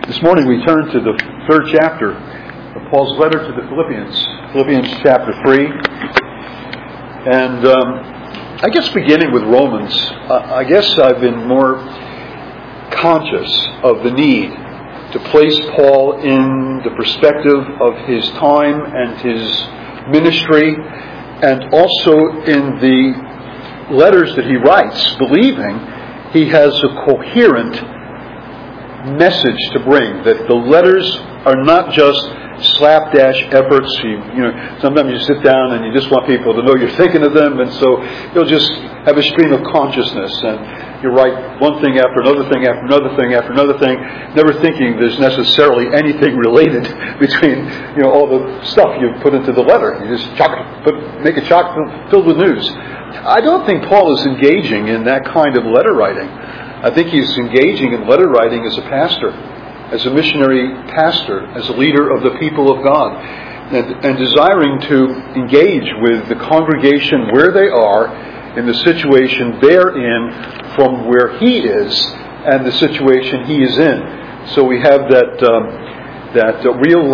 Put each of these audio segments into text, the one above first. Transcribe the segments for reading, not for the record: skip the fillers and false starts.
This morning we turn to the third chapter of Paul's letter to the Philippians chapter 3. And I guess beginning with Romans, I guess I've been more conscious of the need to place Paul in the perspective of his time and his ministry, and also in the letters that he writes, believing he has a coherent message to bring, that the letters are not just slapdash efforts. Sometimes you sit down and you just want people to know you're thinking of them, and so you'll just have a stream of consciousness, and you write one thing after another thing after another thing after another thing, never thinking there's necessarily anything related between all the stuff you put into the letter. You just make a chock filled with news. I don't think Paul is engaging in that kind of letter writing. I think he's engaging in letter writing as a pastor, as a missionary pastor, as a leader of the people of God, and desiring to engage with the congregation where they are, in the situation they're in, from where he is and the situation he is in. So we have that real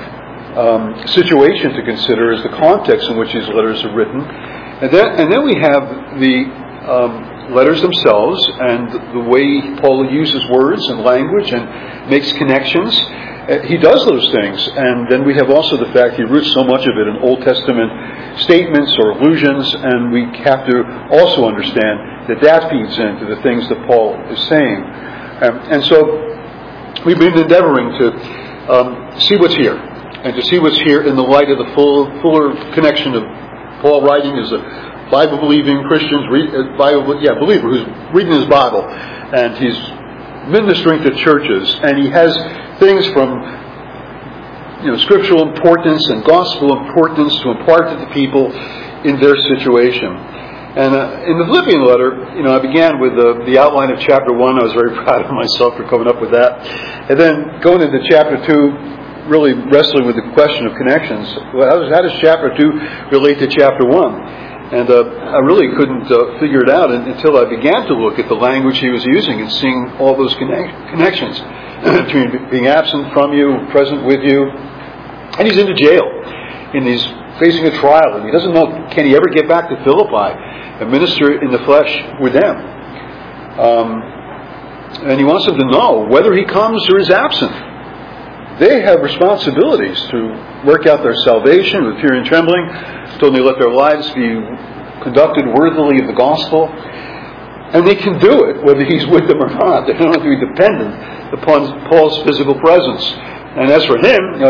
life situation to consider as the context in which these letters are written, and then we have the letters themselves and the way Paul uses words and language and makes connections. He does those things, and then we have also the fact he roots so much of it in Old Testament statements or allusions, and we have to also understand that feeds into the things that Paul is saying. And so we've been endeavoring to see what's here, and to see what's here in the light of the fuller connection of Paul writing as a Bible-believing Christian, believer who's reading his Bible, and he's ministering to churches, and he has things from scriptural importance and gospel importance to impart to the people in their situation. And in the Philippian letter, I began with the outline of chapter 1. I was very proud of myself for coming up with that. And then going into chapter 2, really wrestling with the question of connections. How does chapter 2 relate to chapter 1? And I really couldn't figure it out until I began to look at the language he was using and seeing all those connections between being absent from you, present with you. And he's in jail, and he's facing a trial, and he doesn't know, can he ever get back to Philippi and minister in the flesh with them? And he wants them to know whether he comes or is absent. They have responsibilities to work out their salvation with fear and trembling, to only let their lives be conducted worthily of the gospel. And they can do it whether he's with them or not. They don't have to be dependent upon Paul's physical presence. And as for him,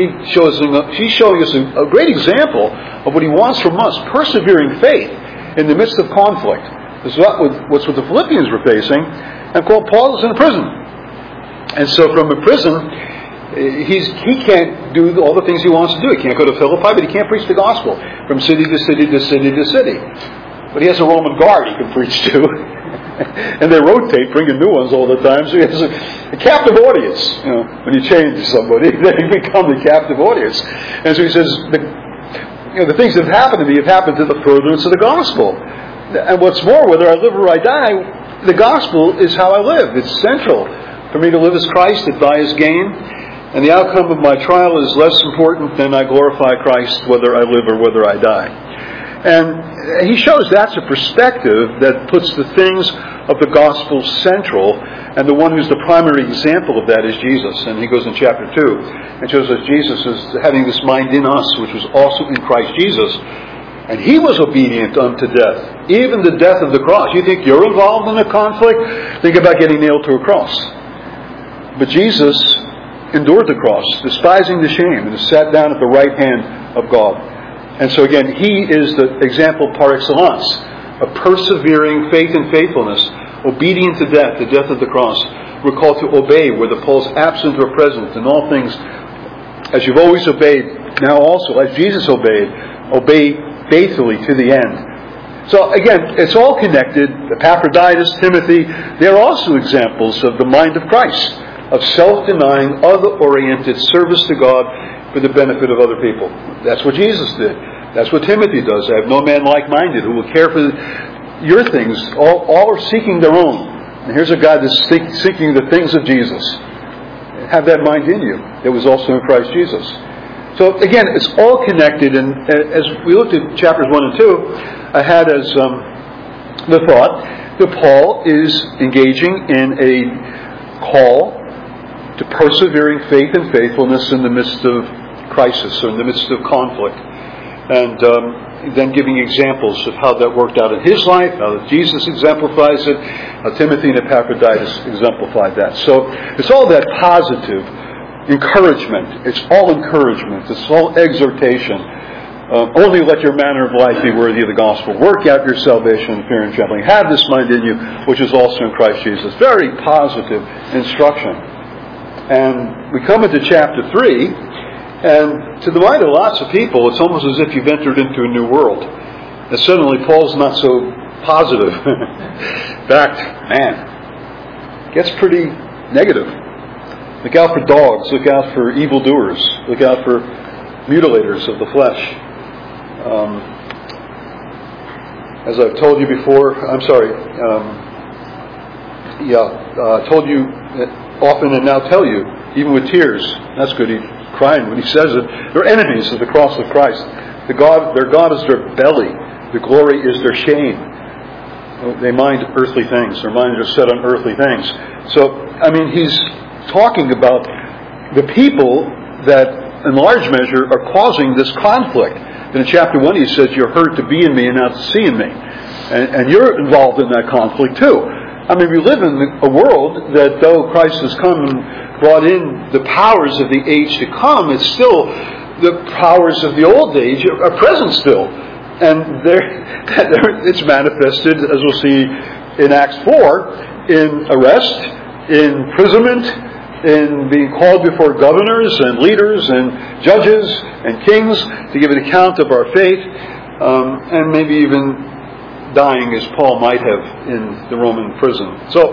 he's showing us a great example of what he wants from us, persevering faith in the midst of conflict. This is what's what the Philippians were facing. And Paul is in a prison. And so from a prison, he can't do all the things he wants to do. He can't go to Philippi, but he can't preach the gospel from city to city to city to city. But he has a Roman guard he can preach to. And they rotate, bringing new ones all the time. So he has a captive audience. When you change somebody, they become the captive audience. And so he says, the things that have happened to me have happened to the furtherance of the gospel. And what's more, whether I live or I die, the gospel is how I live. It's central. For me to live as Christ, to die as gain. And the outcome of my trial is less important than I glorify Christ, whether I live or whether I die. And he shows that's a perspective that puts the things of the gospel central, and the one who's the primary example of that is Jesus. And he goes in chapter 2 and shows us Jesus is having this mind in us, which was also in Christ Jesus. And he was obedient unto death, even the death of the cross. You think you're involved in a conflict? Think about getting nailed to a cross. But Jesus endured the cross, despising the shame, and is sat down at the right hand of God. And so again, he is the example par excellence of persevering faith and faithfulness, obedient to death, the death of the cross. We're called to obey, whether Paul's absent or present, in all things, as you've always obeyed, now also, as Jesus obeyed, obey faithfully to the end. So again, it's all connected. Epaphroditus, Timothy, they're also examples of the mind of Christ, of self-denying, other-oriented service to God for the benefit of other people. That's what Jesus did. That's what Timothy does. I have no man like-minded who will care for your things. All are seeking their own. And here's a guy that's seeking the things of Jesus. have that mind in you that was also in Christ Jesus. So again, it's all connected, and as we looked at chapters 1 and 2, I had as the thought that Paul is engaging in a call to persevering faith and faithfulness in the midst of crisis or in the midst of conflict. And then giving examples of how that worked out in his life, how Jesus exemplifies it, how Timothy and Epaphroditus exemplified that. So it's all that positive encouragement. It's all encouragement. It's all exhortation. Only let your manner of life be worthy of the gospel. Work out your salvation in fear and trembling. Have this mind in you, which is also in Christ Jesus. Very positive instruction. And we come into chapter 3, and to the mind of lots of people, it's almost as if you've entered into a new world. And suddenly Paul's not so positive. In fact, man, it gets pretty negative. Look out for dogs. Look out for evildoers. Look out for mutilators of the flesh. As I've told you before, told you often and now tell you, even with tears. That's good. He's crying when he says it. They're enemies of the cross of Christ. Their God is their belly. The glory is their shame. They mind earthly things. Their minds are set on earthly things. So, he's talking about the people that, in large measure, are causing this conflict. And in chapter 1, he says, you're hurt to be in me and not to see in me. And you're involved in that conflict, too. We live in a world that, though Christ has come and brought in the powers of the age to come, it's still the powers of the old age are present still. And it's manifested, as we'll see in Acts 4, in arrest, in imprisonment, in being called before governors and leaders and judges and kings to give an account of our faith, and maybe even dying as Paul might have in the Roman prison. So,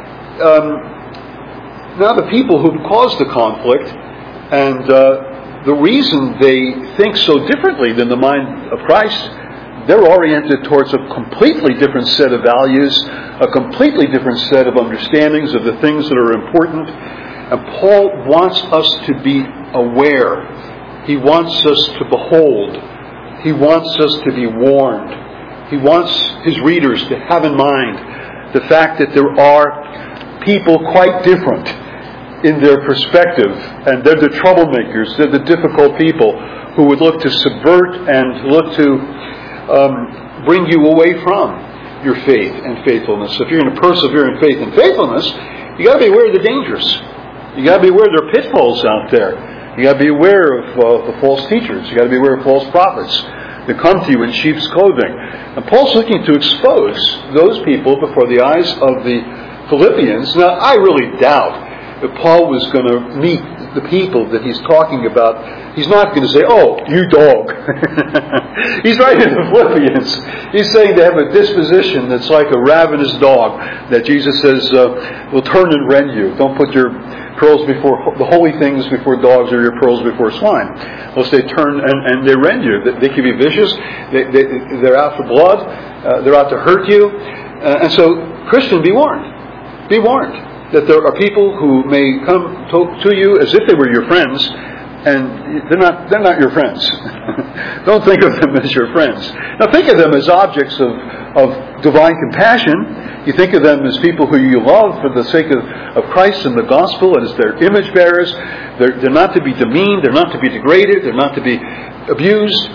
now the people who caused the conflict, and the reason they think so differently than the mind of Christ, they're oriented towards a completely different set of values, a completely different set of understandings of the things that are important. And Paul wants us to be aware. He wants us to behold. He wants us to be warned. He wants his readers to have in mind the fact that there are people quite different in their perspective, and they're the troublemakers, they're the difficult people who would look to subvert and look to bring you away from your faith and faithfulness. If you're going to persevere in faith and faithfulness, you got to be aware of the dangers. You got to be aware there are pitfalls out there. You got to be aware of the false teachers. You got to be aware of false prophets that come to you in sheep's clothing. And Paul's looking to expose those people before the eyes of the Philippians. Now, I really doubt that Paul was going to meet the people that he's talking about. He's not going to say, "Oh, you dog." He's writing to the Philippians. He's saying they have a disposition that's like a ravenous dog that Jesus says will turn and rend you. Don't put your pearls before the holy things before dogs, or your pearls before swine. Lest they turn and they rend you. They can be vicious. They're out for blood. They're out to hurt you. And so, Christian, be warned. Be warned that there are people who may come to you as if they were your friends, and they're not your friends. Don't think of them as your friends. Now, think of them as objects of divine compassion. You think of them as people who you love for the sake of Christ and the gospel, and as their image bearers. They're not to be demeaned. They're not to be degraded. They're not to be abused.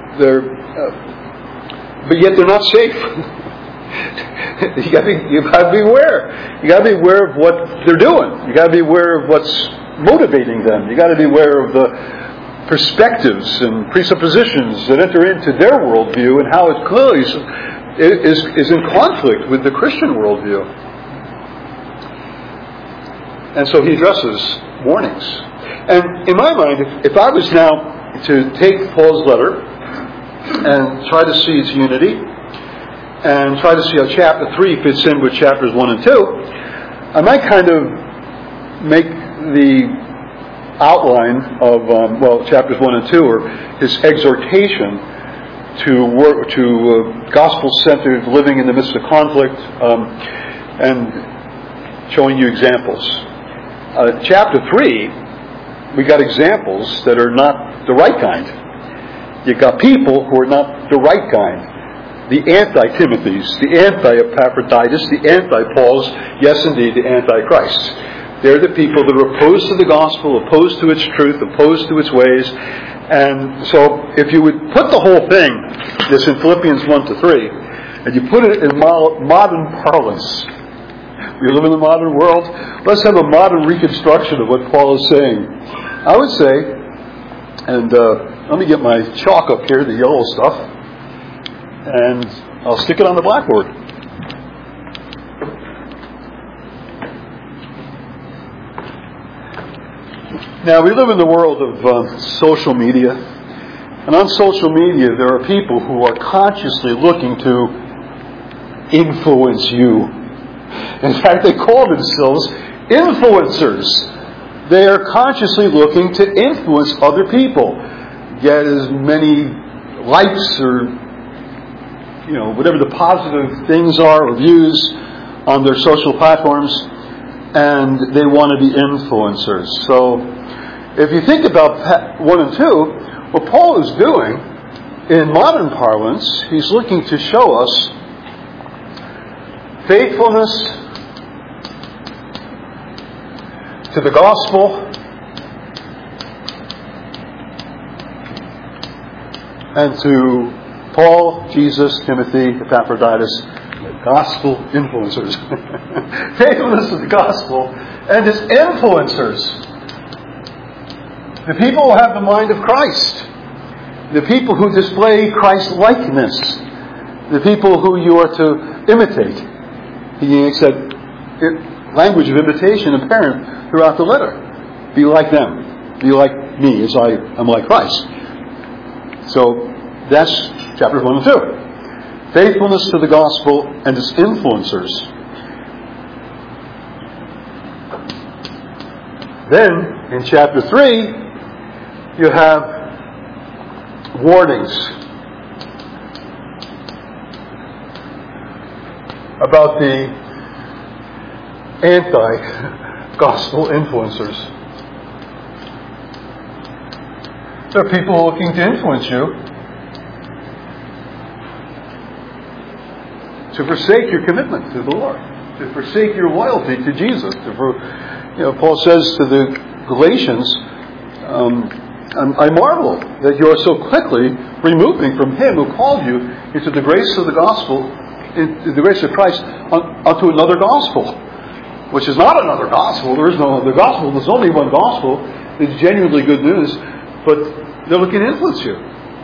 But yet they're not safe. You got to be aware. You got to be aware of what they're doing. You got to be aware of what's motivating them. You got to be aware of the perspectives and presuppositions that enter into their worldview, and how it clearly is in conflict with the Christian worldview. And so he addresses warnings. And in my mind, if I was now to take Paul's letter and try to see its unity, and try to see how chapter 3 fits in with chapters 1 and 2, I might kind of make the outline of, chapters 1 and 2 are his exhortation to gospel-centered living in the midst of conflict, and showing you examples. chapter 3, we got examples that are not the right kind. You've got people who are not the right kind. The anti-Timothys, the anti-Epaphroditus, the anti-Pauls, yes, indeed, the anti-Christs. They're the people that are opposed to the gospel, opposed to its truth, opposed to its ways. And so if you would put the whole thing, this in Philippians 1 to 3, and you put it in modern parlance, we live in the modern world, let's have a modern reconstruction of what Paul is saying. I would say, and let me get my chalk up here, the yellow stuff, and I'll stick it on the blackboard. Now, we live in the world of social media. And on social media, there are people who are consciously looking to influence you. In fact, they call themselves influencers. They are consciously looking to influence other people. Get as many likes or whatever the positive things are or views on their social platforms, and they want to be influencers. So, if you think about 1 and 2, what Paul is doing, in modern parlance, he's looking to show us faithfulness to the gospel and to Paul, Jesus, Timothy, Epaphroditus, gospel influencers. Faithfulness to the gospel and its influencers. The people who have the mind of Christ. The people who display Christ-likeness. The people who you are to imitate. He said, language of imitation apparent throughout the letter. Be like them. Be like me as I am like Christ. So, that's chapters 1 and 2. Faithfulness to the gospel and its influencers. Then, in chapter 3, you have warnings about the anti-gospel influencers. There are people looking to influence you to forsake your commitment to the Lord, to forsake your loyalty to Jesus. Paul says to the Galatians, I marvel that you are so quickly removing from Him who called you into the grace of the gospel, into the grace of Christ, unto another gospel, which is not another gospel. There is no other gospel. There's only one gospel. It's genuinely good news, but they're looking to influence you.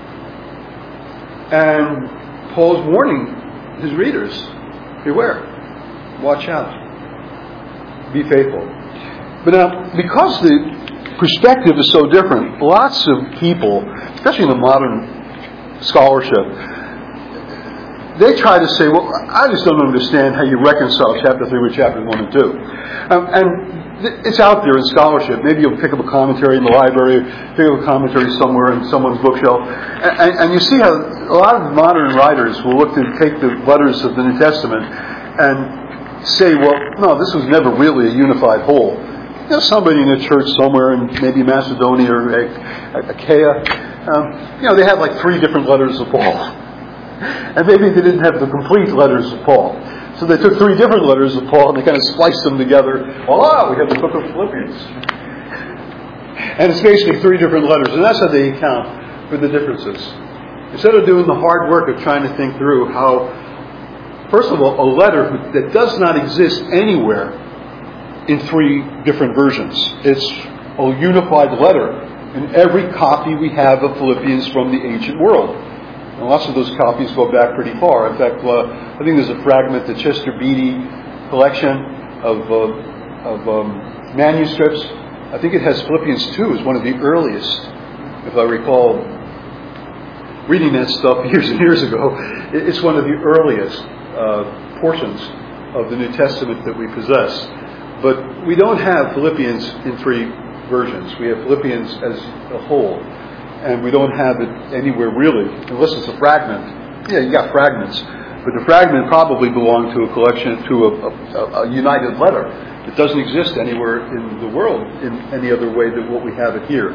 And Paul's warning his readers, beware, watch out, be faithful. But now, because the perspective is so different, lots of people, especially in the modern scholarship, they try to say, well, I just don't understand how you reconcile chapter 3 with chapters 1 and 2. And it's out there in scholarship. Maybe you'll pick up a commentary in the library, pick up a commentary somewhere in someone's bookshelf. And you see how a lot of modern writers will look to take the letters of the New Testament and say, well, no, this was never really a unified whole. Somebody in a church somewhere in maybe Macedonia or Achaia, they had like 3 different letters of Paul. And maybe they didn't have the complete letters of Paul. So they took 3 different letters of Paul and they kind of spliced them together. Voila, we have the book of Philippians. And it's basically 3 different letters. And that's how they account for the differences. Instead of doing the hard work of trying to think through how, first of all, a letter that does not exist anywhere in 3 different versions. It's a unified letter in every copy we have of Philippians from the ancient world. And lots of those copies go back pretty far. In fact, I think there's a fragment, the Chester Beatty collection of manuscripts. I think it has Philippians 2 as one of the earliest, if I recall reading that stuff years and years ago. It's one of the earliest portions of the New Testament that we possess. But we don't have Philippians in 3 versions. We have Philippians as a whole. And we don't have it anywhere really, unless it's a fragment. Yeah, you got fragments. But the fragment probably belonged to a collection, to a united letter. It doesn't exist anywhere in the world in any other way than what we have it here.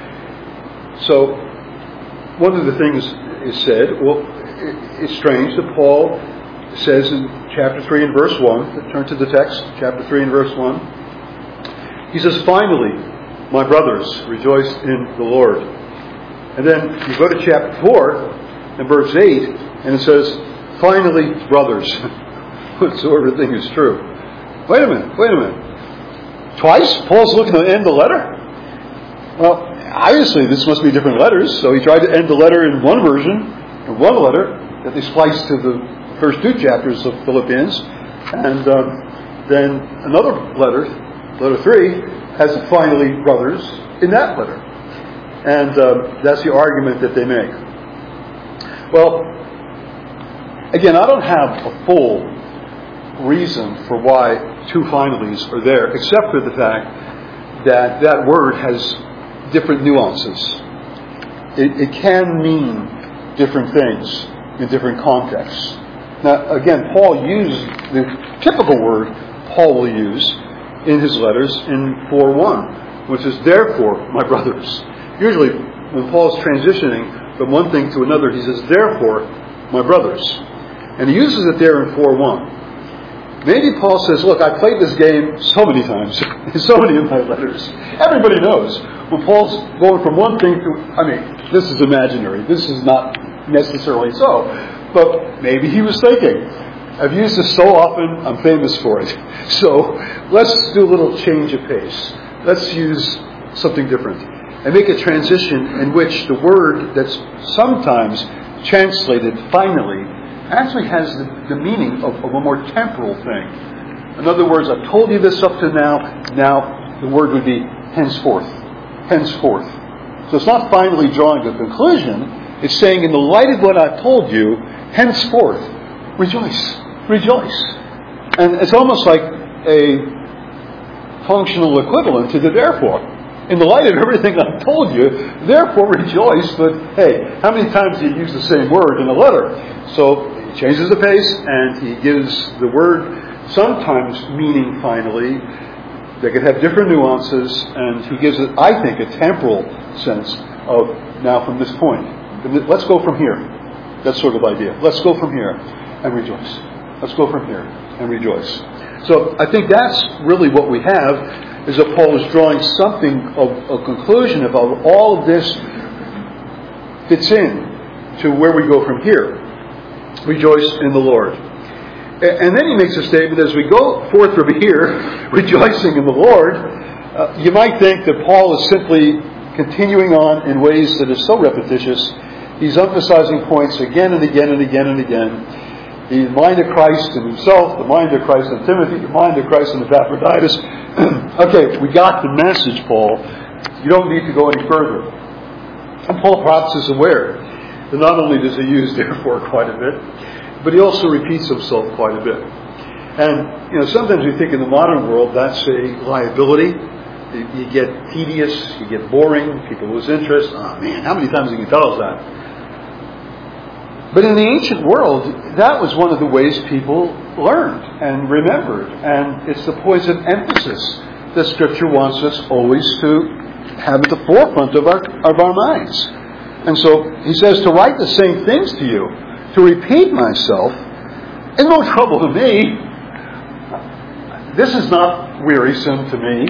So, one of the things is said, well, it's strange that Paul says in chapter 3 and verse 1, turn to the text, chapter 3 and verse 1, he says, finally, my brothers, rejoice in the Lord. And then you go to chapter 4 and verse 8, and it says, finally, brothers, whatsoever thing is true. Wait a minute. Twice, Paul's looking to end the letter? Well, obviously, this must be different letters, so he tried to end the letter in one version, in one letter, that they spliced to the first 2 chapters of Philippians, and then another letter, letter 3, has finally brothers in that letter. And that's the argument that they make. Well, again, I don't have a full reason for why 2 finallys are there, except for the fact that that word has different nuances. It can mean different things in different contexts. Now, again, Paul used the typical word Paul will use in his letters in 4:1, which is therefore, my brothers. Usually, when Paul's transitioning from one thing to another, he says, therefore, my brothers. And he uses it there in 4:1. Maybe Paul says, look, I played this game so many times, in so many of my letters. Everybody knows when Paul's going from one thing to, this is imaginary. This is not necessarily so. But maybe he was thinking, I've used this so often, I'm famous for it. So let's do a little change of pace. Let's use something different. And make a transition in which the word that's sometimes translated finally actually has the meaning of a more temporal thing. In other words, I've told you this up to now the word would be henceforth. Henceforth. So it's not finally drawing a conclusion. It's saying, in the light of what I've told you, henceforth, rejoice. Rejoice. And it's almost like a functional equivalent to the therefore. In the light of everything I've told you, therefore rejoice. But hey, how many times do you use the same word in a letter? So he changes the pace and he gives the word sometimes meaning finally. They could have different nuances, and he gives it, I think, a temporal sense of now from this point. Let's go from here. That sort of idea. Let's go from here and rejoice. Let's go from here and rejoice. So I think that's really what we have, is that Paul is drawing something of a conclusion about all of this fits in to where we go from here. Rejoice in the Lord. And then he makes a statement, as we go forth from here, rejoicing in the Lord, you might think that Paul is simply continuing on in ways that are so repetitious. He's emphasizing points again and again and again and again. The mind of Christ in himself, the mind of Christ in Timothy, the mind of Christ in Epaphroditus. Okay, we got the message, Paul. You don't need to go any further. And Paul perhaps is aware that not only does he use therefore quite a bit, but he also repeats himself quite a bit. And, sometimes we think in the modern world that's a liability. You get tedious, you get boring, people lose interest. Oh man, how many times can you tell us that? But in the ancient world, that was one of the ways people learned and remembered. And it's the points of emphasis that Scripture wants us always to have at the forefront of our minds. And so he says to write the same things to you, to repeat myself, is no trouble to me. This is not wearisome to me.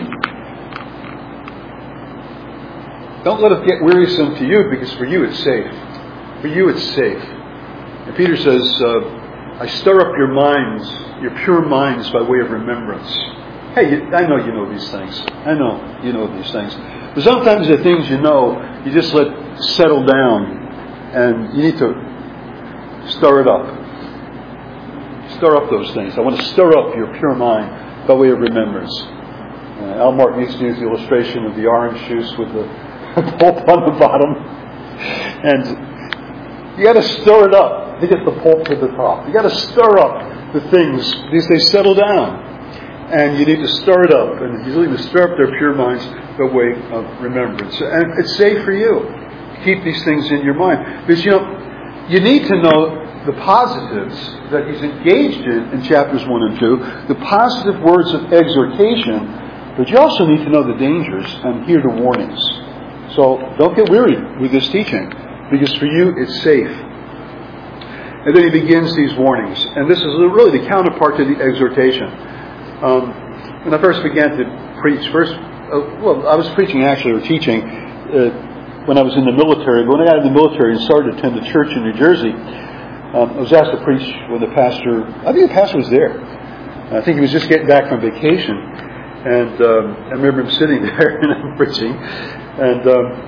Don't let it get wearisome to you, because for you it's safe. For you it's safe. And Peter says, I stir up your minds, your pure minds by way of remembrance. Hey, I know you know these things. I know you know these things. But sometimes the things you just let settle down, and you need to stir it up. Stir up those things. I want to stir up your pure mind by way of remembrance. Al Martin used to use the illustration of the orange juice with the pulp on the bottom. And you got to stir it up to get the pulp to the top. You got to stir up the things because they settle down. And you need to stir it up. And you need to stir up their pure minds by way of remembrance. And it's safe for you to keep these things in your mind. Because, you need to know the positives that he's engaged in chapters 1 and 2, the positive words of exhortation, but you also need to know the dangers and hear the warnings. So don't get weary with this teaching, because for you it's safe. And then he begins these warnings. And this is really the counterpart to the exhortation. When I first began to preach, I was preaching actually, or teaching, when I was in the military. But when I got in the military and started to attend the church in New Jersey, I was asked to preach when I think the pastor was there. I think he was just getting back from vacation. And I remember him sitting there and I'm preaching. And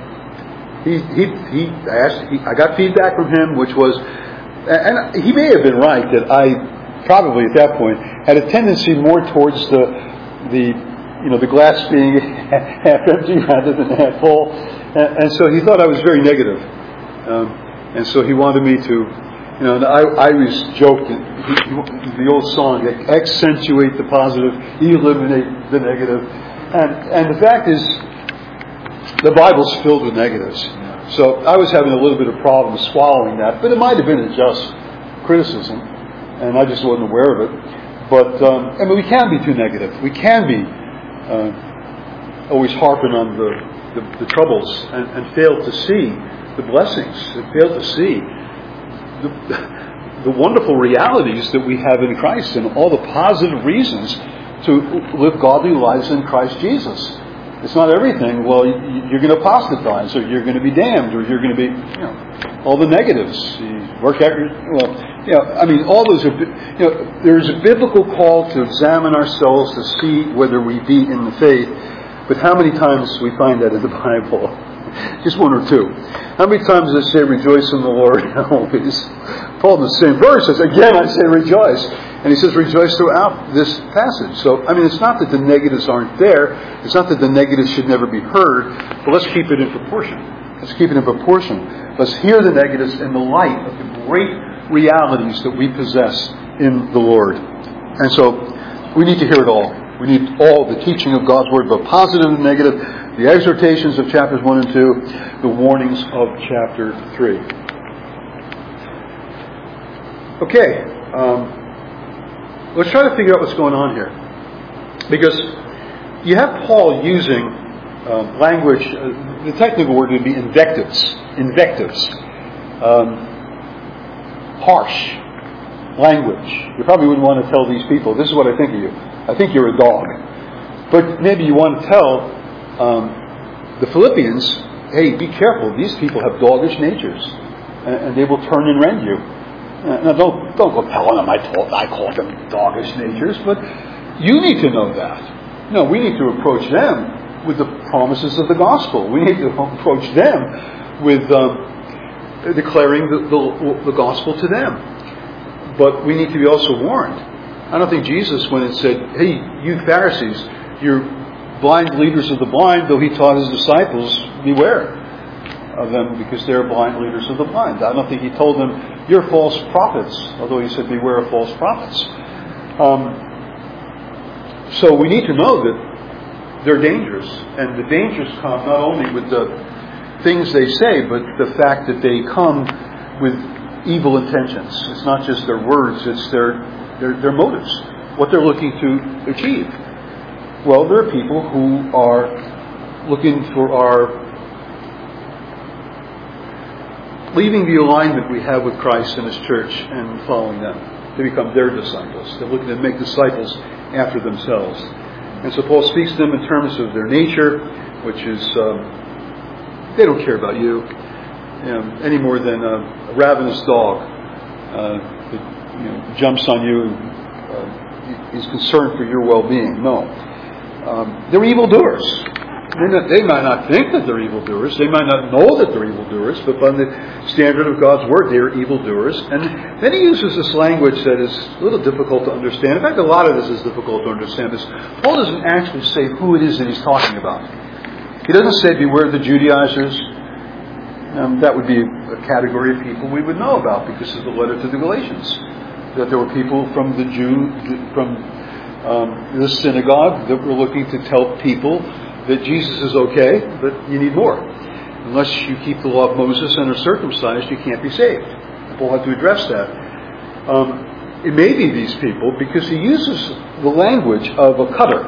I got feedback from him, which was, and he may have been right, that I probably at that point had a tendency more towards the glass being half empty rather than half full. And so he thought I was very negative. And so he wanted me to, and I always joked, the old song, accentuate the positive, eliminate the negative. And the fact is, the Bible's filled with negatives. So I was having a little bit of problem swallowing that, but it might have been a just criticism, and I just wasn't aware of it. But we can be too negative. We can be always harping on the troubles and fail to see the blessings, and fail to see the wonderful realities that we have in Christ and all the positive reasons to live godly lives in Christ Jesus. It's not everything. Well, you're going to apostatize, or you're going to be damned, or you're going to be, all the negatives. You work out all those are, there's a biblical call to examine ourselves to see whether we be in the faith. But how many times we find that in the Bible? Just one or two. How many times does it say, rejoice in the Lord always? Paul in the same verse says, again I say rejoice. And he says rejoice throughout this passage. So, it's not that the negatives aren't there. It's not that the negatives should never be heard. But let's keep it in proportion. Let's keep it in proportion. Let's hear the negatives in the light of the great realities that we possess in the Lord. And so, we need to hear it all. We need all the teaching of God's Word, both positive and negative, the exhortations of chapters 1 and 2, the warnings of chapter 3. Okay, let's try to figure out what's going on here. Because you have Paul using language, the technical word would be invectives, harsh language. You probably wouldn't want to tell these people, this is what I think of you. I think you're a dog. But maybe you want to tell the Philippians, hey, be careful. These people have doggish natures, and they will turn and rend you. Now, don't go telling them I call them doggish natures, but you need to know that. No, we need to approach them with the promises of the gospel. We need to approach them with declaring the gospel to them. But we need to be also warned. I don't think Jesus, when it said, hey, you Pharisees, you're blind leaders of the blind, though he taught his disciples, beware of them because they're blind leaders of the blind. I don't think he told them, you're false prophets, although he said, beware of false prophets. So we need to know that they're dangerous. And the dangers come not only with the things they say, but the fact that they come with evil intentions. It's not just their words, it's their motives, what they're looking to achieve. Well, there are people who are looking for our leaving the alignment we have with Christ and His church and following them to become their disciples. They're looking to make disciples after themselves. And so Paul speaks to them in terms of their nature, which is they don't care about you any more than a ravenous dog that jumps on you and is concerned for your well-being. No. They're evildoers. They might not think that they're evildoers. They might not know that they're evildoers, but by the standard of God's Word, they are evildoers. And then he uses this language that is a little difficult to understand. In fact, a lot of this is difficult to understand. Paul doesn't actually say who it is that he's talking about. He doesn't say, beware the Judaizers. That would be a category of people we would know about because of the letter to the Galatians. That there were people from the synagogue that were looking to tell people that Jesus is okay, but you need more. Unless you keep the law of Moses and are circumcised, you can't be saved. Paul had to address that. It may be these people because he uses the language of a cutter.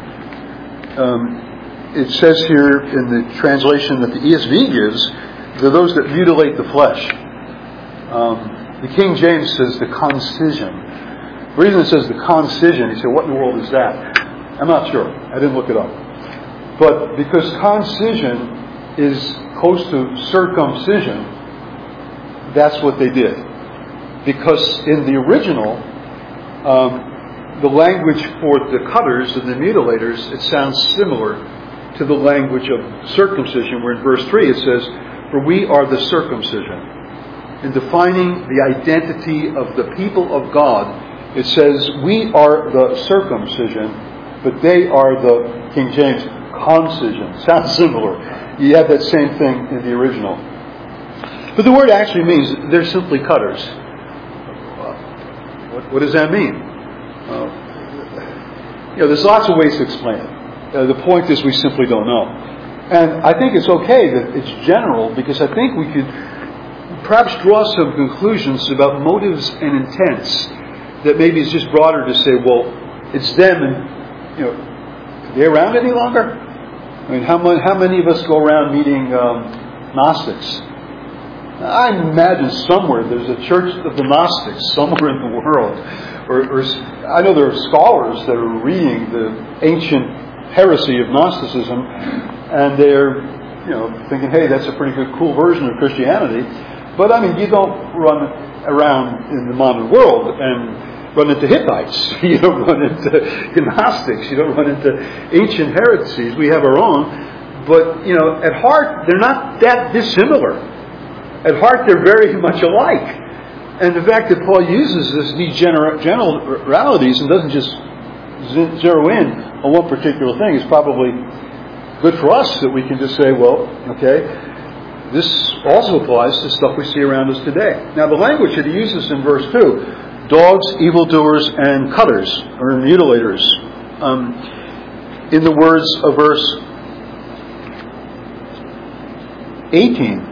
It says here in the translation that the ESV gives, they're those that mutilate the flesh. The King James says the concision. The reason it says the concision, you say, what in the world is that? I'm not sure. I didn't look it up. But because concision is close to circumcision, that's what they did. Because in the original, the language for the cutters and the mutilators, it sounds similar to the language of circumcision, where in verse 3 it says, "For we are the circumcision." In defining the identity of the people of God, it says, "We are the circumcision, but they are the," King James, "concision." Sounds similar. You have that same thing in the original. But the word actually means they're simply cutters. What does that mean? There's lots of ways to explain it. The point is we simply don't know. And I think it's okay that it's general, because I think we could perhaps draw some conclusions about motives and intents that maybe it's just broader to say, well, it's them, and are they around any longer? I mean, how many of us go around meeting Gnostics? I imagine somewhere there's a church of the Gnostics somewhere in the world. Or I know there are scholars that are reading the ancient heresy of Gnosticism, and they're thinking, hey, that's a pretty good, cool version of Christianity. But I mean, you don't run around in the modern world and run into Hittites. You don't run into Gnostics. You don't run into ancient heresies. We have our own. But, at heart, they're not that dissimilar. At heart, they're very much alike. And the fact that Paul uses these generalities and doesn't just zero in on one particular thing is probably good for us, that we can just say, well, okay, this also applies to stuff we see around us today. Now, the language that he uses in verse 2, dogs, evildoers, and cutters, or mutilators. In the words of verse 18,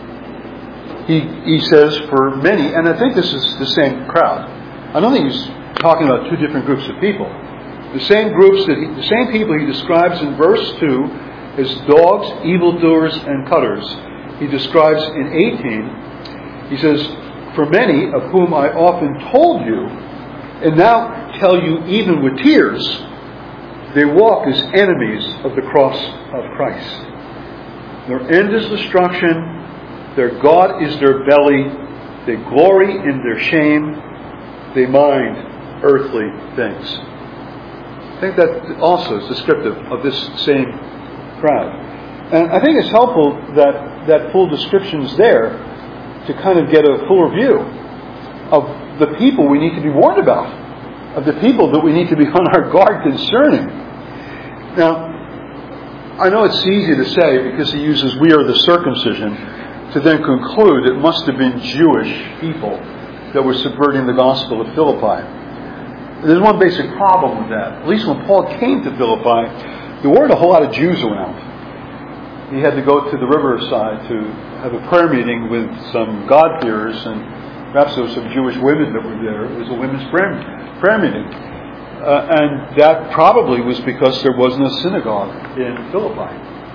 he says, for many, and I think this is the same crowd. I don't think he's talking about two different groups of people. The same people he describes in verse 2 as dogs, evildoers, and cutters, he describes in 18, he says, for many of whom I often told you, and now tell you even with tears, they walk as enemies of the cross of Christ. Their end is destruction. Their God is their belly. They glory in their shame. They mind earthly things. I think that also is descriptive of this same crowd. And I think it's helpful that full description is there to kind of get a fuller view of the people we need to be warned about, of the people that we need to be on our guard concerning. Now, I know it's easy to say, because he uses "we are the circumcision," to then conclude it must have been Jewish people that were subverting the gospel of Philippi. There's one basic problem with that. At least when Paul came to Philippi, there weren't a whole lot of Jews around. He had to go to the riverside to have a prayer meeting with some God-fearers, and perhaps there were some Jewish women that were there. It was a women's prayer meeting. And that probably was because there wasn't a synagogue in Philippi.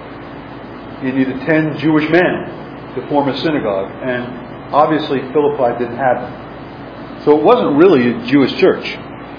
You needed 10 Jewish men to form a synagogue, and obviously Philippi didn't have them. So it wasn't really a Jewish church.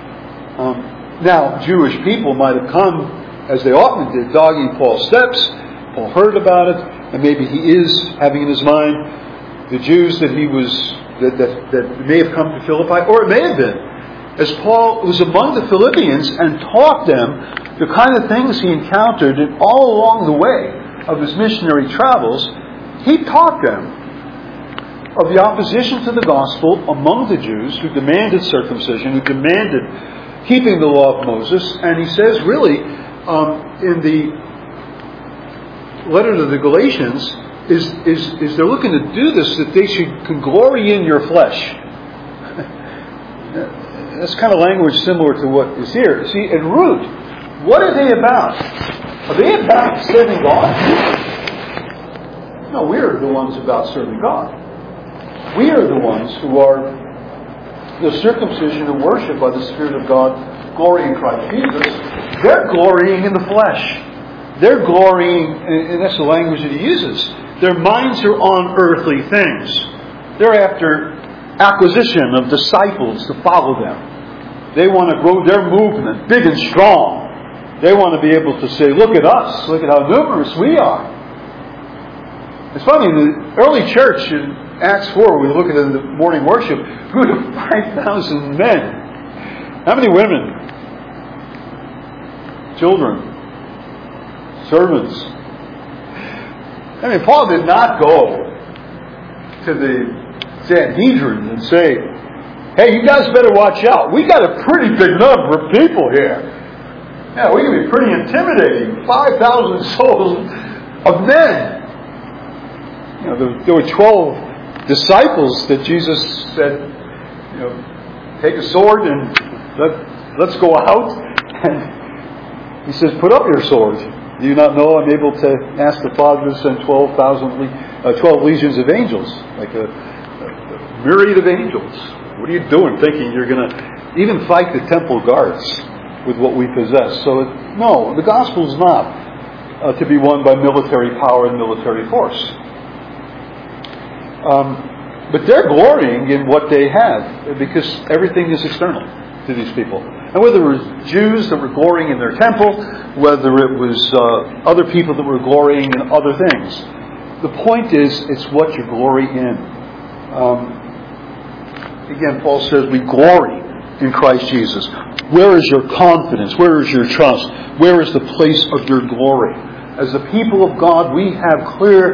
Now, Jewish people might have come, as they often did, dogging Paul's steps. Paul heard about it, and maybe he is having in his mind the Jews that that may have come to Philippi, or it may have been, as Paul was among the Philippians and taught them the kind of things he encountered, and all along the way of his missionary travels, he taught them of the opposition to the gospel among the Jews who demanded circumcision, who demanded keeping the law of Moses. And he says, really, in the letter to the Galatians, is they're looking to do this, that they can glory in your flesh. That's kind of language similar to what is here. See, at root, what are they about? Are they about serving God? No, we're the ones about serving God. We are the ones who are the circumcision and worship by the Spirit of God, glory in Christ Jesus, they're glorying in the flesh. They're glorying, and that's the language that he uses. Their minds are on earthly things. They're after acquisition of disciples to follow them. They want to grow their movement big and strong. They want to be able to say, look at us, look at how numerous we are. It's funny, in the early church in Acts 4, we look at it in the morning worship, grew to 5,000 men. How many women? Children? Servants? I mean, Paul did not go to the Sanhedrin and say, hey, you guys better watch out. We got a pretty big number of people here. Yeah, we can be pretty intimidating. 5,000 souls of men. You know, there were 12 disciples that Jesus said, you know, take a sword and let's go out. And he says, put up your sword. Do you not know I'm able to ask the Father to send 12 legions of angels, like a myriad of angels? What are you doing thinking you're going to even fight the temple guards with what we possess? So, no, the gospel is not to be won by military power and military force. But they're glorying in what they have because everything is external to these people. And whether it was Jews that were glorying in their temple, whether it was other people that were glorying in other things, the point is it's what you glory in. Again, Paul says we glory in Christ Jesus. Where is your confidence? Where is your trust? Where is the place of your glory? As the people of God, we have clear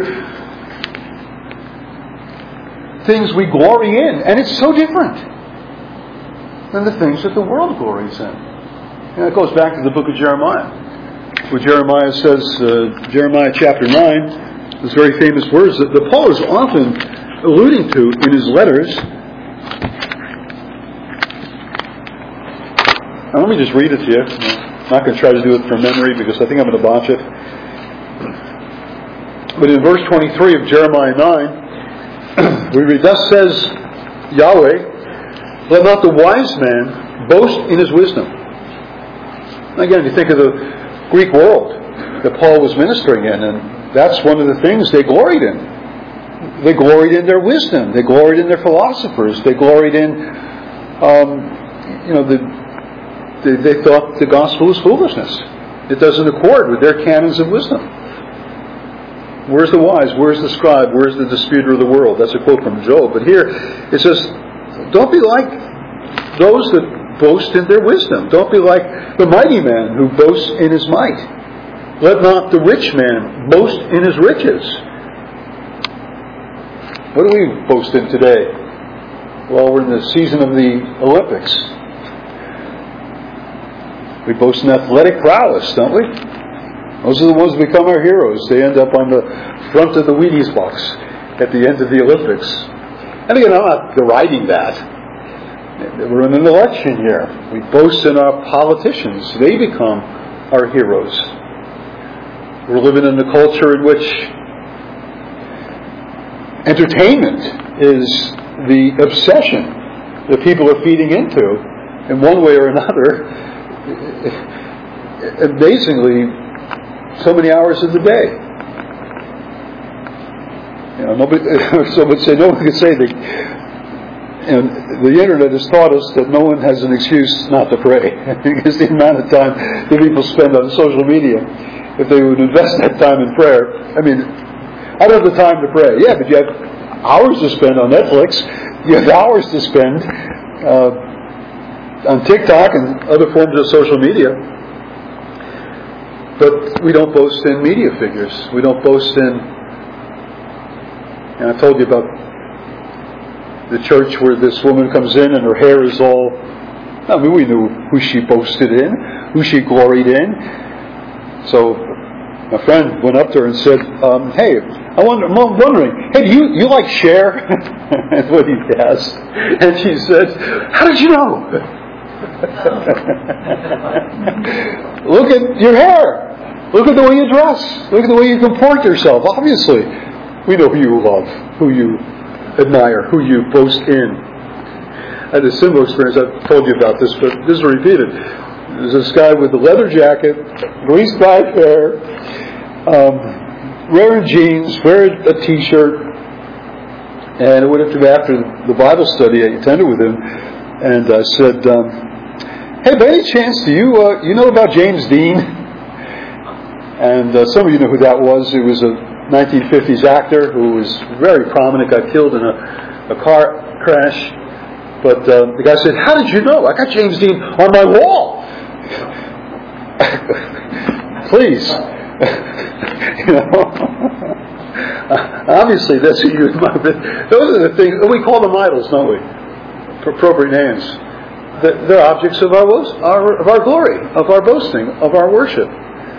things we glory in, and it's so different than the things that the world glories in. And it goes back to the book of Jeremiah, where Jeremiah says, Jeremiah chapter 9, those very famous words that Paul is often alluding to in his letters. Now, let me just read it to you. I'm not going to try to do it from memory because I think I'm going to botch it. But in verse 23 of Jeremiah 9, we read, thus says Yahweh, let not the wise man boast in his wisdom. Again, you think of the Greek world that Paul was ministering in, and that's one of the things they gloried in. They gloried in their wisdom. They gloried in their philosophers. They gloried in, they thought the gospel was foolishness. It doesn't accord with their canons of wisdom. Where's the wise? Where's the scribe? Where's the disputer of the world? That's a quote from Job. But here it says, don't be like those that boast in their wisdom. Don't be like the mighty man who boasts in his might. Let not the rich man boast in his riches. What do we boast in today? Well, we're in the season of the Olympics. We boast in athletic prowess, don't we? Those are the ones who become our heroes. They end up on the front of the Wheaties box at the end of the Olympics. And again, I'm not deriding that. We're in an election year. We boast in our politicians. They become our heroes. We're living in a culture in which entertainment is the obsession that people are feeding into in one way or another. Amazingly, so many hours of the day. You know, some would say no one can say that. The internet has taught us that no one has an excuse not to pray because the amount of time that people spend on social media. If they would invest that time in prayer, I mean, I don't have the time to pray. Yeah, but you have hours to spend on Netflix. You have hours to spend on TikTok and other forms of social media. But we don't boast in media figures. We don't boast in... And I told you about the church where this woman comes in and her hair is all... I mean, we knew who she boasted in, who she gloried in. So my friend went up to her and said, hey, I'm wondering, hey, do you like Cher? That's what he asked. And she said, how did you know? Look at your hair. Look at the way you dress. Look at the way you comport yourself. Obviously, we know who you love, who you admire, who you boast in. had a similar experience. I've told you about this, but this is repeated. There's this guy with a leather jacket, greased back hair, wearing jeans, wearing a T-shirt, and I went up to him after the Bible study I attended with him, and I said, "Hey, by any chance, do you know about James Dean?" And some of you know who that was. He was a 1950s actor who was very prominent, got killed in a car crash. But the guy said, "How did you know? I got James Dean on my wall." Please. Obviously that's what you admire. Those are the things, we call them idols, don't we? Appropriate names. They're objects of our glory, of our boasting, of our worship.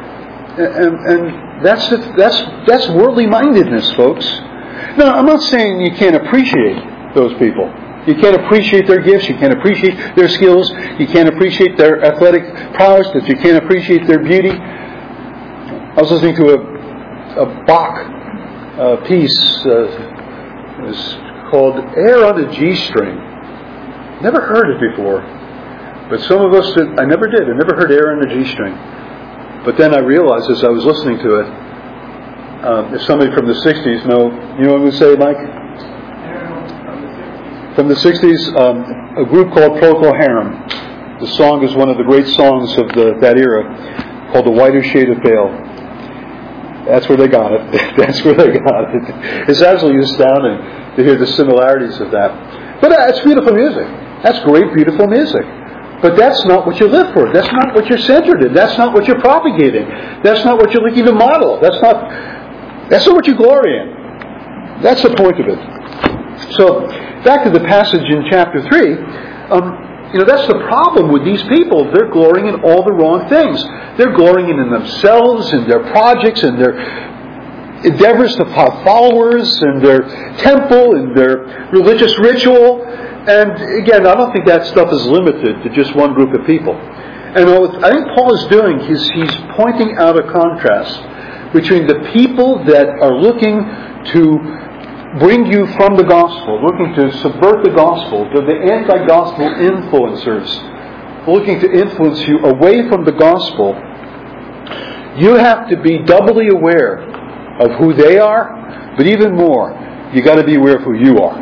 And that's worldly mindedness, folks. Now, I'm not saying you can't appreciate those people. You can't appreciate their gifts. You can't appreciate their skills. You can't appreciate their athletic prowess. That you can't appreciate their beauty. I was listening to a Bach piece. It was called "Air on a G String." Never heard it before, but some of us I never did. I never heard "Air on a G String." But then I realized as I was listening to it, if somebody from the '60s know, you know what I'm going to say, Mike? From the '60s, a group called Procol Harum. The song is one of the great songs of that era, called "The Whiter Shade of Pale." That's where they got it. That's where they got it. It's absolutely astounding to hear the similarities of that. But that's beautiful music. That's great, beautiful music. But that's not what you live for. That's not what you're centered in. That's not what you're propagating. That's not what you're looking to model. That's not what you glory in. That's the point of it. So, back to the passage in chapter 3, that's the problem with these people. They're glorying in all the wrong things. They're glorying in themselves, in their projects, in their endeavors to have followers, in their temple, in their religious ritual. And again, I don't think that stuff is limited to just one group of people. And what I think Paul is doing is he's pointing out a contrast between the people that are looking to bring you from the gospel, looking to subvert the gospel, to the anti-gospel influencers, looking to influence you away from the gospel. You have to be doubly aware of who they are, but even more, you got to be aware of who you are.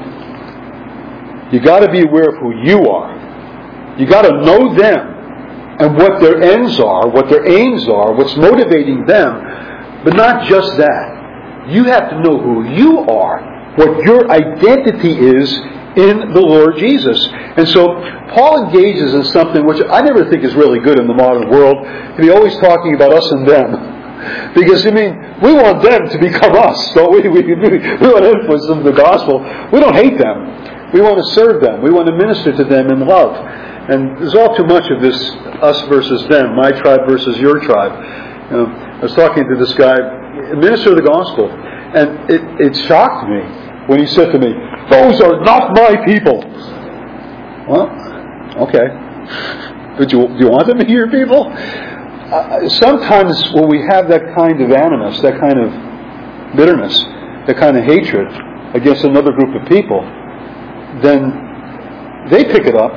You got to be aware of who you are. You got to know them and what their ends are, what their aims are, what's motivating them. But not just that. You have to know who you are, what your identity is in the Lord Jesus. And so Paul engages in something which I never think is really good in the modern world, to be always talking about us and them. Because, we want them to become us, don't we? We want to influence them with the gospel. We don't hate them. We want to serve them. We want to minister to them in love. And there's all too much of this us versus them, my tribe versus your tribe. I was talking to this guy, a minister of the gospel, and it shocked me when he said to me, "Those are not my people." Well, okay. But do you want them to be your people? Sometimes when we have that kind of animus, that kind of bitterness, that kind of hatred against another group of people, then they pick it up.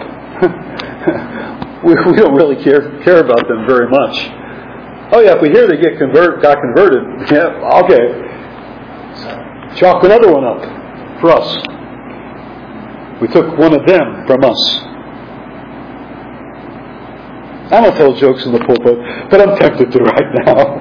we don't really care about them very much. Oh yeah, if we hear they got converted, yeah, okay. Chalk another one up for us. We took one of them from us. I don't tell jokes in the pulpit, but I'm tempted to right now.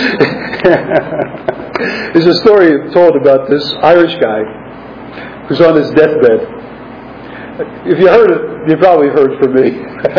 There's a story told about this Irish guy who's on his deathbed. If you heard it, you probably heard from me.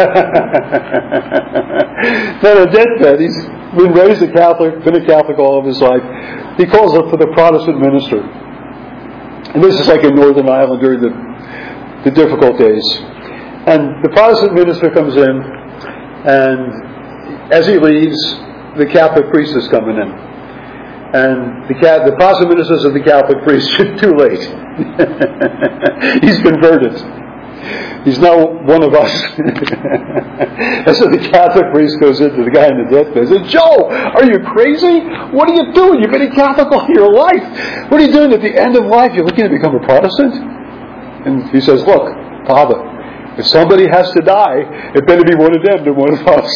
But on a deathbed, he's been raised a Catholic, been a Catholic all of his life. He calls up for the Protestant minister. And this is like in Northern Ireland during the difficult days. And the Protestant minister comes in, and as he leaves, the Catholic priest is coming in. And the Protestant minister says to the Catholic priest, "You're too late." He's converted. He's now one of us. And so the Catholic priest goes into the guy on the deathbed and says, "Joe, are you crazy? What are you doing? You've been a Catholic all your life. What are you doing at the end of life? You're looking to become a Protestant?" And he says, "Look, Father, If somebody has to die, it better be one of them than one of us.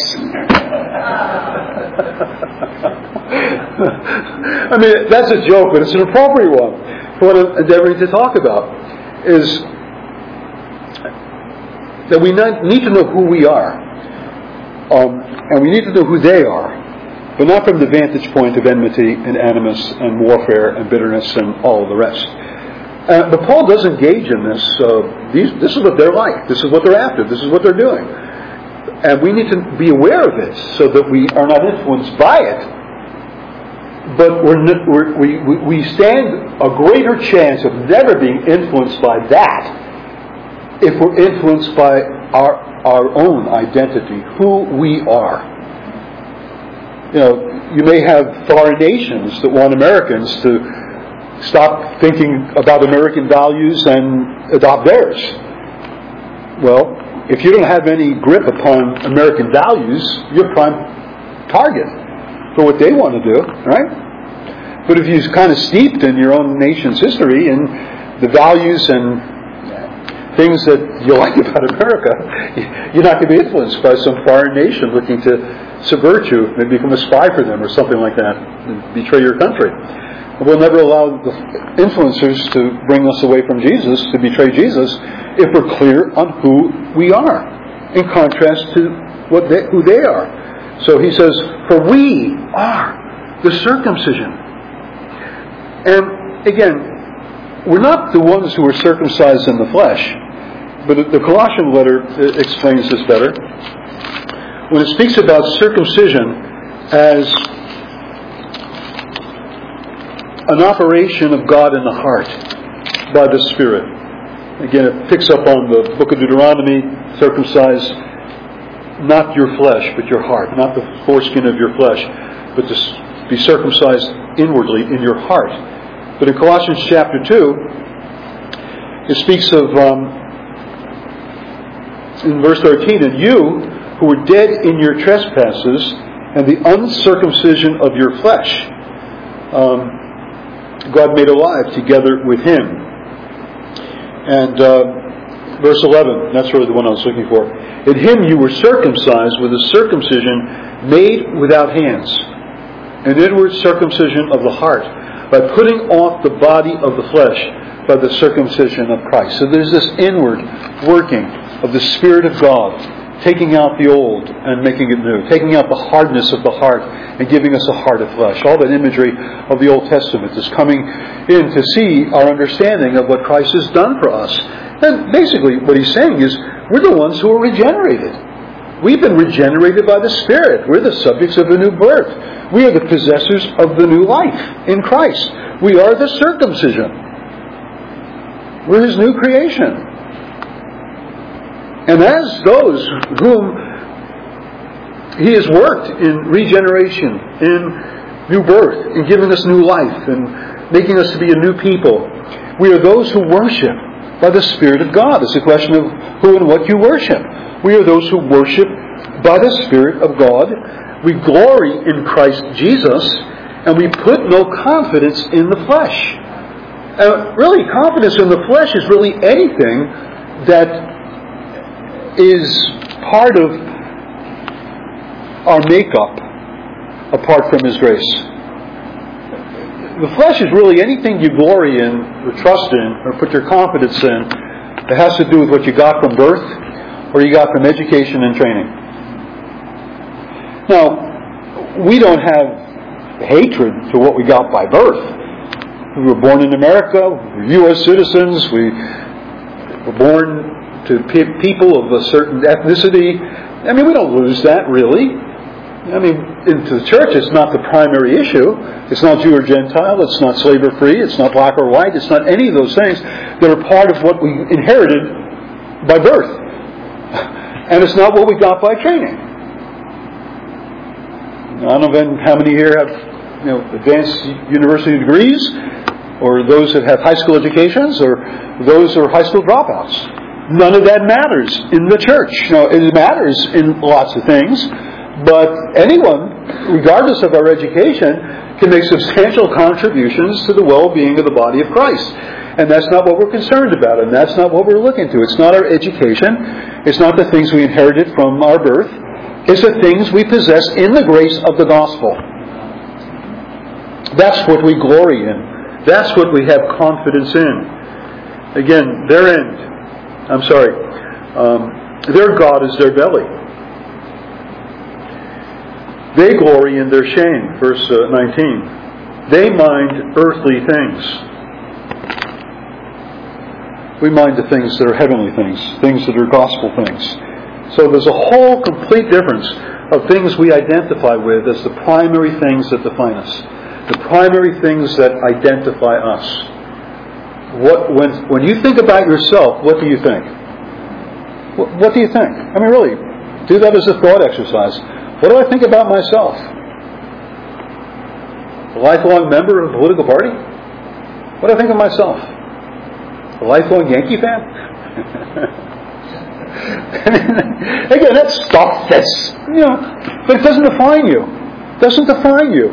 I mean, that's a joke, but it's an appropriate one for what I'm endeavoring to talk about, is that we need to know who we are, and we need to know who they are, but not from the vantage point of enmity and animus and warfare and bitterness and all of the rest. But Paul does engage in this. This is what they're like. This is what they're after. This is what they're doing. And we need to be aware of it so that we are not influenced by it. But we stand a greater chance of never being influenced by that if we're influenced by our own identity, who we are. You may have foreign nations that want Americans to stop thinking about American values and adopt theirs. Well, if you don't have any grip upon American values, you're prime target for what they want to do, right? But if you're kind of steeped in your own nation's history and the values and things that you like about America, you're not going to be influenced by some foreign nation looking to subvert you and become a spy for them or something like that and betray your country. We'll never allow the influencers to bring us away from Jesus, to betray Jesus, if we're clear on who we are, in contrast to who they are. So he says, for we are the circumcision. And again, we're not the ones who are circumcised in the flesh, but the Colossian letter explains this better. When it speaks about circumcision as an operation of God in the heart by the Spirit. Again, it picks up on the book of Deuteronomy, circumcise not your flesh, but your heart. Not the foreskin of your flesh, but to be circumcised inwardly in your heart. But in Colossians chapter 2, it speaks of, in verse 13, and you who were dead in your trespasses and the uncircumcision of your flesh, God made alive together with Him. And verse 11, that's really the one I was looking for. In Him you were circumcised with a circumcision made without hands, an inward circumcision of the heart, by putting off the body of the flesh by the circumcision of Christ. So there's this inward working of the Spirit of God, taking out the old and making it new, taking out the hardness of the heart and giving us a heart of flesh. All that imagery of the Old Testament is coming in to see our understanding of what Christ has done for us. And basically what he's saying is, we're the ones who are regenerated. We've been regenerated by the Spirit. We're the subjects of a new birth. We are the possessors of the new life in Christ. We are the circumcision. We're His new creation. And as those whom He has worked in regeneration, in new birth, in giving us new life, and making us to be a new people, we are those who worship by the Spirit of God. It's a question of who and what you worship. We are those who worship by the Spirit of God. We glory in Christ Jesus, and we put no confidence in the flesh. Really, confidence in the flesh is really anything that is part of our makeup apart from His grace. The flesh is really anything you glory in or trust in or put your confidence in that has to do with what you got from birth or you got from education and training. Now, we don't have hatred to what we got by birth. We were born in America, we're U.S. citizens, we were born to people of a certain ethnicity. I mean, we don't lose that, really. I mean, into the church, it's not the primary issue. It's not Jew or Gentile. It's not slave or free. It's not black or white. It's not any of those things that are part of what we inherited by birth. And it's not what we got by training. I don't know how many here have advanced university degrees, or those that have high school educations, or those who are high school dropouts. None of that matters in the church. It matters in lots of things, but anyone, regardless of our education, can make substantial contributions to the well-being of the body of Christ. And that's not what we're concerned about, and that's not what we're looking to. It's not our education. It's not the things we inherited from our birth. It's the things we possess in the grace of the gospel. That's what we glory in. That's what we have confidence in. Again, their God is their belly. They glory in their shame, verse 19. They mind earthly things. We mind the things that are heavenly things, things that are gospel things. So there's a whole complete difference of things we identify with as the primary things that define us. The primary things that identify us. When you think about yourself, what do you think? What do you think? I mean, really, do that as a thought exercise. What do I think about myself? A lifelong member of a political party? What do I think of myself? A lifelong Yankee fan? Again, that's stuff that's, but it doesn't define you. It doesn't define you.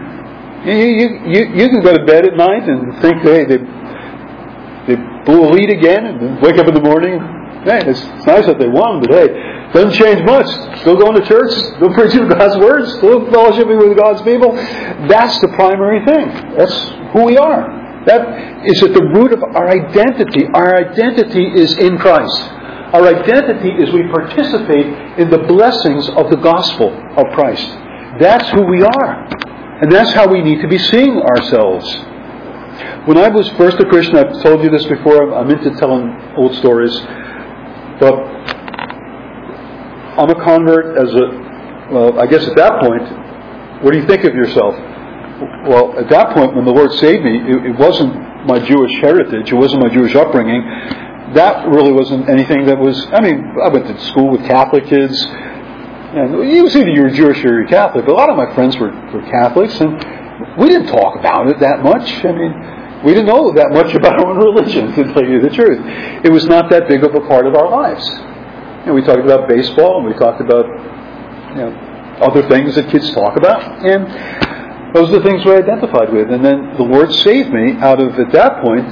You can go to bed at night and think, hey, they blew a lead again, and wake up in the morning. Hey, it's nice that they won, but hey, doesn't change much. Still going to church, still preaching God's words, still fellowshipping with God's people. That's the primary thing. That's who we are. That is at the root of our identity. Our identity is in Christ. Our identity is we participate in the blessings of the gospel of Christ. That's who we are. And that's how we need to be seeing ourselves. When I was first a Christian, I've told you this before, I'm into telling old stories, but I'm a convert I guess at that point, what do you think of yourself? Well, at that point, when the Lord saved me, it wasn't my Jewish heritage, it wasn't my Jewish upbringing. That really wasn't anything that was, I went to school with Catholic kids, and it was either you were Jewish or you were Catholic, but a lot of my friends were Catholics, and we didn't talk about it that much. We didn't know that much about our own religion, to tell you the truth. It was not that big of a part of our lives. We talked about baseball, and we talked about other things that kids talk about, and those are the things we identified with. And then the Lord saved me out of, at that point,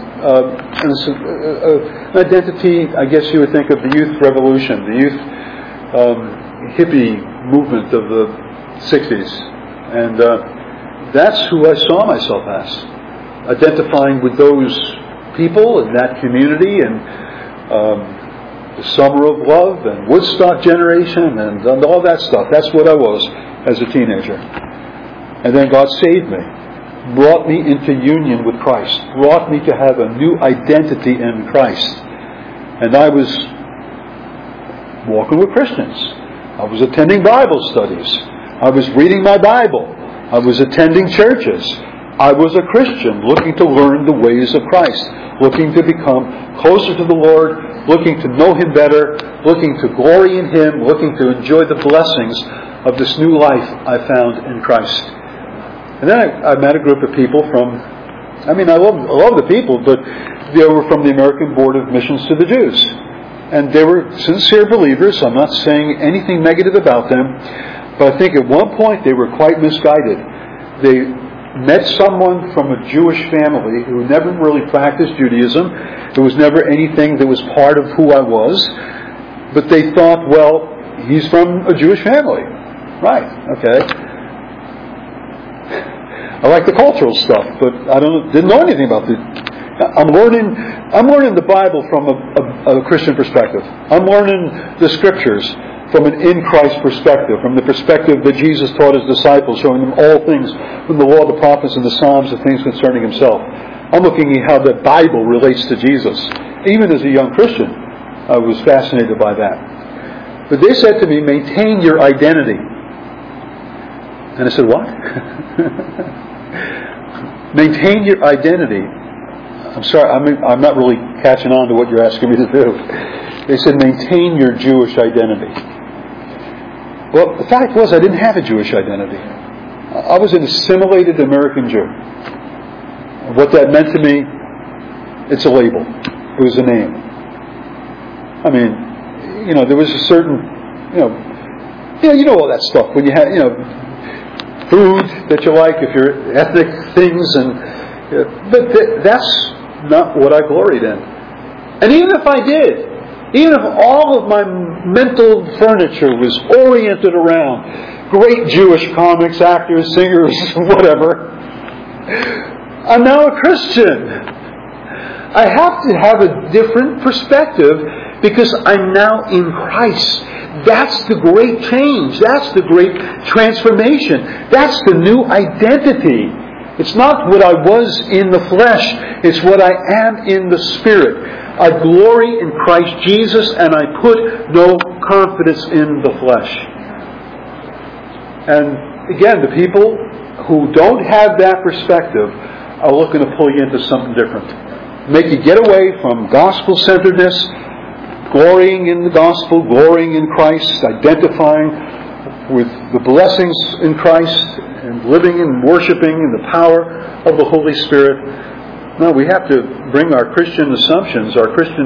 an identity, I guess you would think of the youth revolution, the youth hippie movement of the 60s. And that's who I saw myself as. Identifying with those people in that community, and the Summer of Love and Woodstock generation and all that stuff. That's what I was as a teenager. And then God saved me, brought me into union with Christ, brought me to have a new identity in Christ. And I was walking with Christians. I was attending Bible studies. I was reading my Bible. I was attending churches. I was a Christian looking to learn the ways of Christ, looking to become closer to the Lord, looking to know Him better, looking to glory in Him, looking to enjoy the blessings of this new life I found in Christ. And then I met a group of people from, I love the people, but they were from the American Board of Missions to the Jews. And they were sincere believers. I'm not saying anything negative about them, but I think at one point they were quite misguided. They met someone from a Jewish family who never really practiced Judaism. It was never anything that was part of who I was. But they thought, well, he's from a Jewish family. Right, okay. I like the cultural stuff, but I didn't know anything about it. I'm learning the Bible from a Christian perspective. I'm learning the Scriptures from an in-Christ perspective, from the perspective that Jesus taught His disciples, showing them all things from the law, the prophets, and the Psalms, the things concerning Himself. I'm looking at how the Bible relates to Jesus. Even as a young Christian, I was fascinated by that. But they said to me, maintain your identity. And I said, what? Maintain your identity. I'm sorry, I'm not really catching on to what you're asking me to do. They said, maintain your Jewish identity. Well, the fact was I didn't have a Jewish identity. I was an assimilated American Jew. What that meant to me, it's a label. It was a name. There was a certain, you know all that stuff. When you have, food that you like, if you're ethnic things, but that's not what I gloried in. And even if I did, even if all of my mental furniture was oriented around great Jewish comics, actors, singers, whatever, I'm now a Christian. I have to have a different perspective because I'm now in Christ. That's the great change. That's the great transformation. That's the new identity. It's not what I was in the flesh. It's what I am in the Spirit. I glory in Christ Jesus and I put no confidence in the flesh. And again, the people who don't have that perspective are looking to pull you into something different. Make you get away from gospel-centeredness, glorying in the gospel, glorying in Christ, identifying with the blessings in Christ, and living and worshiping in the power of the Holy Spirit. No, we have to bring our Christian assumptions, our Christian,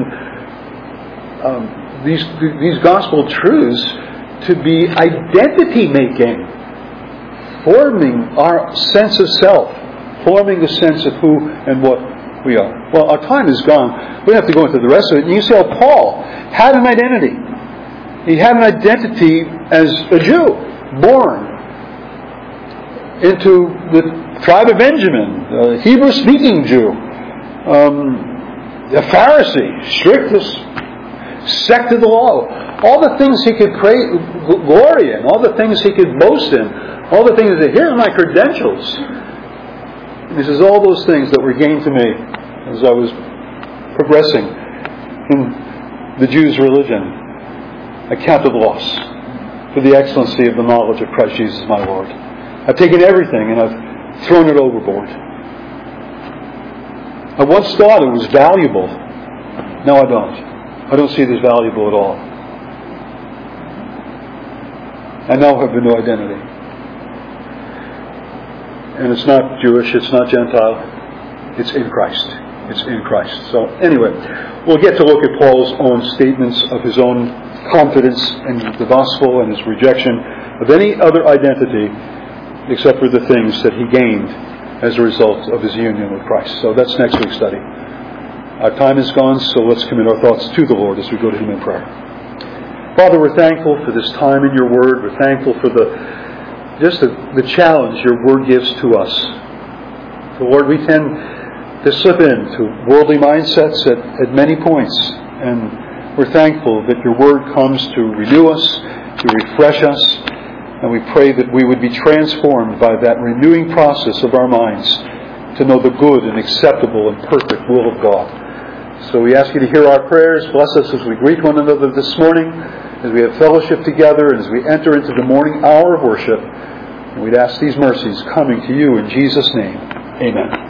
these gospel truths to be identity-making, forming our sense of self, forming a sense of who and what we are. Well, our time is gone. We don't have to go into the rest of it. And you see how Paul had an identity. He had an identity as a Jew, born into the tribe of Benjamin, a Hebrew-speaking Jew, a Pharisee, strictest sect of the law. All the things he could glory in, all the things he could boast in, all the things that, here's my credentials. And he says, all those things that were gained to me as I was progressing in the Jews' religion, I counted loss for the excellency of the knowledge of Christ Jesus my Lord. I've taken everything and I've thrown it overboard. I once thought it was valuable. No, I don't. I don't see it as valuable at all. I now have a new identity. And it's not Jewish, it's not Gentile. It's in Christ. It's in Christ. So anyway, we'll get to look at Paul's own statements of his own confidence in the gospel and his rejection of any other identity except for the things that he gained as a result of his union with Christ. So that's next week's study. Our time is gone, so let's commit our thoughts to the Lord as we go to Him in prayer. Father, we're thankful for this time in your Word. We're thankful for the challenge your Word gives to us. So Lord, we tend to slip into worldly mindsets at many points, and we're thankful that your Word comes to renew us, to refresh us, and we pray that we would be transformed by that renewing process of our minds to know the good and acceptable and perfect will of God. So we ask you to hear our prayers. Bless us as we greet one another this morning, as we have fellowship together, and as we enter into the morning hour of worship. And we'd ask these mercies coming to you in Jesus' name. Amen.